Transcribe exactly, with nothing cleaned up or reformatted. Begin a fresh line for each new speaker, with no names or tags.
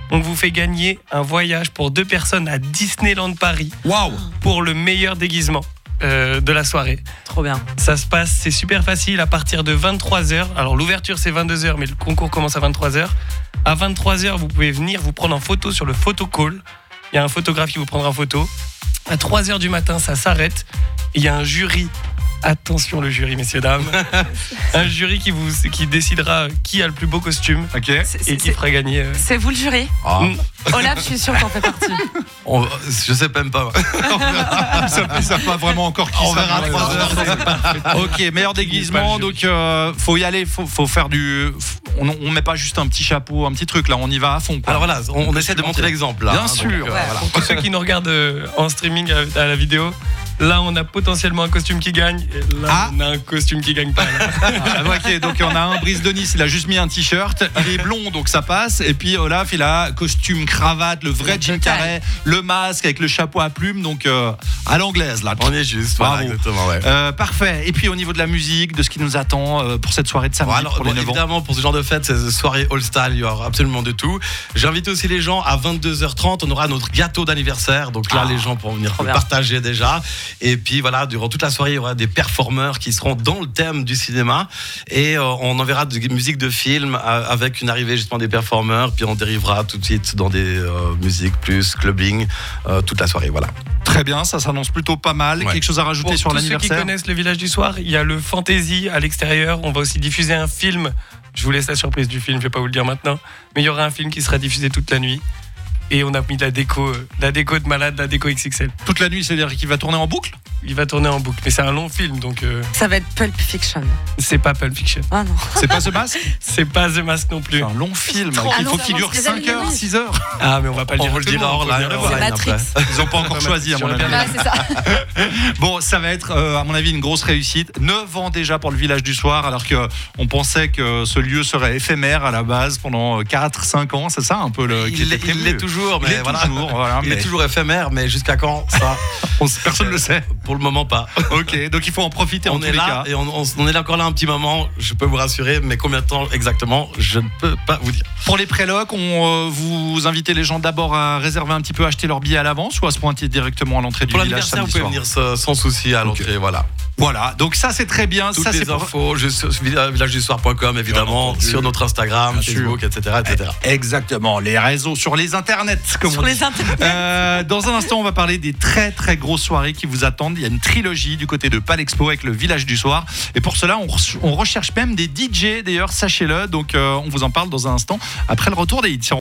on vous fait gagner un voyage pour deux personnes à Disneyland Paris.
Waouh!
Pour le meilleur déguisement euh, de la soirée.
Trop bien.
Ça se passe, c'est super facile, à partir de vingt-trois heures. Alors l'ouverture c'est vingt-deux heures, mais le concours commence à vingt-trois heures. À vingt-trois heures, vous pouvez venir vous prendre en photo sur le photo call. Il y a un photographe qui vous prendra en photo. À trois heures du matin, ça s'arrête. Il y a un jury. Attention le jury, messieurs, dames. Un jury qui, vous, qui décidera qui a le plus beau costume.
Ok.
C'est,
Et
c'est,
qui fera gagner. euh,
c'est vous le jury?
Ah,
Mm.
Olaf, je suis sûre qu'on fait partie.
on- je sais même pas.
Ils savent, ils savent pas vraiment encore qui
On
sera
verra à
dans les
trois
heures. Ok, meilleur déguisement. Donc, euh, faut y aller. Faut, faut faire du. On, on met pas juste un petit chapeau, un petit truc. Là, on y va à fond. Quoi.
Alors voilà, on, on essaie de montrer l'exemple. Là,
Bien
hein,
sûr.
donc, euh,
Ouais.
voilà.
Pour tous ceux qui nous regardent euh, en streaming à, à la vidéo, là on a potentiellement un costume qui gagne. Et là
Ah.
on a un costume qui gagne pas. Là.
Ah, ok, donc on a un Brice de Nice, il a juste mis un t-shirt, il est blond donc ça passe. Et puis Olaf, il a costume, cravate, le vrai Jim Carrey, le masque avec le chapeau à plumes, donc euh, à l'anglaise là.
On est juste, voilà,
Bravo.
exactement. Ouais.
Euh, parfait. Et puis au niveau de la musique, de ce qui nous attend euh, pour cette soirée de samedi
Bon, alors,
pour les
bon,
neuf ans.
évidemment, pour ce genre de fête, c'est soirée all-style, il y aura absolument de tout. J'invite aussi les gens à vingt-deux heures trente, on aura notre gâteau d'anniversaire. Donc là,
Ah,
les gens pourront venir
trop bien.
partager déjà. Et puis voilà, durant toute la soirée, il y aura des performeurs qui seront dans le thème du cinéma. Et euh, on enverra de musique de film euh, avec une arrivée justement des performeurs. Puis on dérivera tout de suite dans des euh, musiques plus clubbing euh, toute la soirée. Voilà.
Très bien, ça s'annonce plutôt pas mal.
Ouais.
Quelque chose à rajouter
Pour
sur
tous ceux qui
l'anniversaire?
connaissent le village du soir, il y a le Fantasy à l'extérieur. On va aussi diffuser un film. Je vous laisse la surprise du film, je vais pas vous le dire maintenant. Mais il y aura un film qui sera diffusé toute la nuit. Et on a mis de la déco, euh, de la déco de malade, de la déco X X L.
Toute la nuit, c'est-à-dire qu'il va tourner en boucle?
Il va tourner en boucle, mais c'est un long film, donc euh,
Ça va être Pulp Fiction.
c'est pas Pulp Fiction.
Ah non.
C'est pas The Mask?
C'est pas The Mask non plus.
C'est un long film.
trop-
Il
Ah non,
faut
ça
qu'il
avance
dure
des
cinq heures,
années.
six heures.
Ah, mais on va pas le
On
dire.
vous le dira hors live.
C'est Matrix.
Ils ont pas encore choisi à mon avis.
Ouais, c'est ça.
Bon, ça va être, euh, à mon avis, une grosse réussite. neuf ans déjà pour le village du soir, alors qu'on pensait que ce lieu serait éphémère à la base pendant quatre cinq ans. C'est ça un peu le qui
Il
était
l'est-
prévu.
il l'est toujours,
Il
mais
est
voilà.
toujours, voilà,
Il
mais
est toujours éphémère, mais jusqu'à quand ça
on- personne ne le sait.
Pour le moment, pas.
Ok, donc il faut en profiter en
On
tous
est
les
là
cas.
et on, on- on est là encore là un petit moment, je peux vous rassurer, mais combien de temps exactement, je ne peux pas vous dire.
Pour les prélocs, on euh, vous invitez les gens d'abord à réserver un petit peu, acheter leur billet à l'avance ou à se pointer directement à l'entrée du
Pour
village
l'anniversaire,
samedi
vous pouvez
soir.
venir sans sans souci à l'entrée, voilà.
Voilà, donc ça c'est très bien.
Toutes
ça, c'est
les
pour-
infos, je, sur village du soir point com évidemment,
entendu.
sur notre Instagram,
Bien
Facebook, et cetera, et cetera.
Exactement, les réseaux sur les internets, comme
Sur
on dit.
les internets.
Euh, dans un instant, on va parler des très très grosses soirées qui vous attendent. Il y a une trilogie du côté de Palexpo avec le village du soir. Et pour cela, on, re- on recherche même des D J d'ailleurs, sachez-le. Donc euh, on vous en parle dans un instant après le retour des hits.